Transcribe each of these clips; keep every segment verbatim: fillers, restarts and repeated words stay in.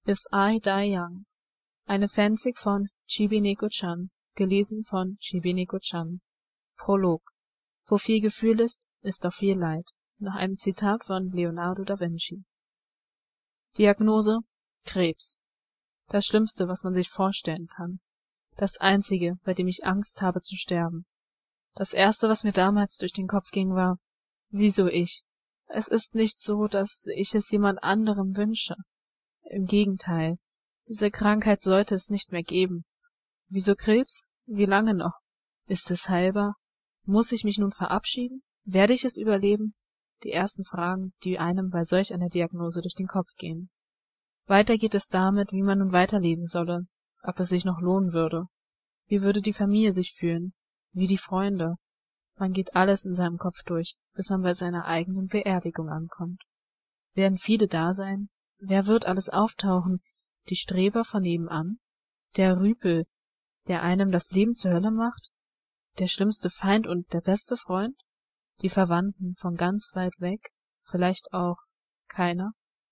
If I Die Young. Eine Fanfic von Chibi Neko-chan, gelesen von Chibi Neko-chan. Prolog. Wo viel Gefühl ist, ist auch viel Leid. Nach einem Zitat von Leonardo da Vinci. Diagnose: Krebs. Das Schlimmste, was man sich vorstellen kann. Das Einzige, bei dem ich Angst habe zu sterben. Das Erste, was mir damals durch den Kopf ging, war: Wieso ich? Es ist nicht so, dass ich es jemand anderem wünsche. Im Gegenteil, diese Krankheit sollte es nicht mehr geben. Wieso Krebs? Wie lange noch? Ist es heilbar? Muss ich mich nun verabschieden? Werde ich es überleben? Die ersten Fragen, die einem bei solch einer Diagnose durch den Kopf gehen. Weiter geht es damit, wie man nun weiterleben solle, ob es sich noch lohnen würde. Wie würde die Familie sich fühlen? Wie die Freunde? Man geht alles in seinem Kopf durch, bis man bei seiner eigenen Beerdigung ankommt. Werden viele da sein? Wer wird alles auftauchen? Die Streber von nebenan? Der Rüpel, der einem das Leben zur Hölle macht? Der schlimmste Feind und der beste Freund? Die Verwandten von ganz weit weg? Vielleicht auch keiner?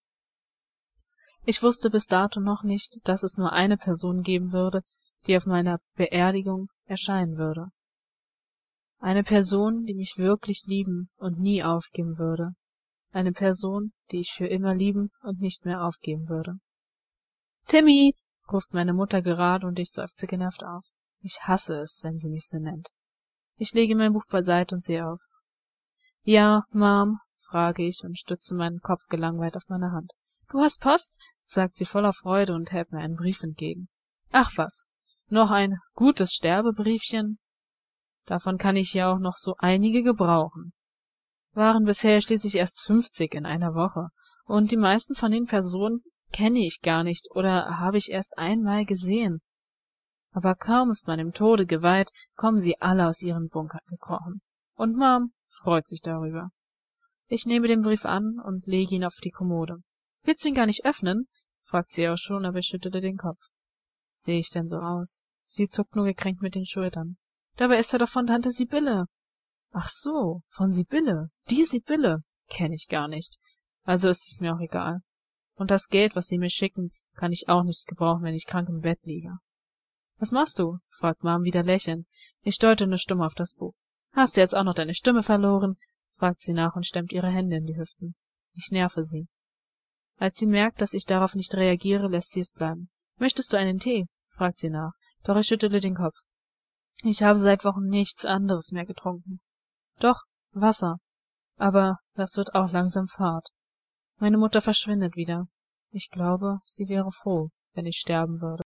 Ich wusste bis dato noch nicht, dass es nur eine Person geben würde, die auf meiner Beerdigung erscheinen würde. Eine Person, die mich wirklich lieben und nie aufgeben würde. Eine Person, die ich für immer lieben und nicht mehr aufgeben würde. »Timmy«, ruft meine Mutter gerade und ich seufze genervt auf. Ich hasse es, wenn sie mich so nennt. Ich lege mein Buch beiseite und sehe auf. »Ja, Mom«, frage ich und stütze meinen Kopf gelangweilt auf meine Hand. »Du hast Post?«, sagt sie voller Freude und hält mir einen Brief entgegen. »Ach was, noch ein gutes Sterbebriefchen? Davon kann ich ja auch noch so einige gebrauchen. Waren bisher schließlich erst fünfzig in einer Woche, und die meisten von den Personen kenne ich gar nicht oder habe ich erst einmal gesehen. Aber kaum ist man dem Tode geweiht, kommen sie alle aus ihren Bunkern gekrochen. Und Mom freut sich darüber. Ich nehme den Brief an und lege ihn auf die Kommode. »Willst du ihn gar nicht öffnen?«, fragt sie auch schon, aber ich schüttelte den Kopf. Sehe ich denn so aus? Sie zuckt nur gekränkt mit den Schultern. »Dabei ist er doch von Tante Sibylle.« »Ach so, von Sibylle. Die Sibylle. Kenne ich gar nicht. Also ist es mir auch egal. Und das Geld, was sie mir schicken, kann ich auch nicht gebrauchen, wenn ich krank im Bett liege.« »Was machst du?«, fragt Mom wieder lächelnd. Ich deute nur stumm auf das Buch. »Hast du jetzt auch noch deine Stimme verloren?«, fragt sie nach und stemmt ihre Hände in die Hüften. Ich nerve sie. Als sie merkt, dass ich darauf nicht reagiere, lässt sie es bleiben. »Möchtest du einen Tee?«, fragt sie nach, doch ich schüttele den Kopf. Ich habe seit Wochen nichts anderes mehr getrunken. Doch, Wasser. Aber das wird auch langsam Fahrt. Meine Mutter verschwindet wieder. Ich glaube, sie wäre froh, wenn ich sterben würde.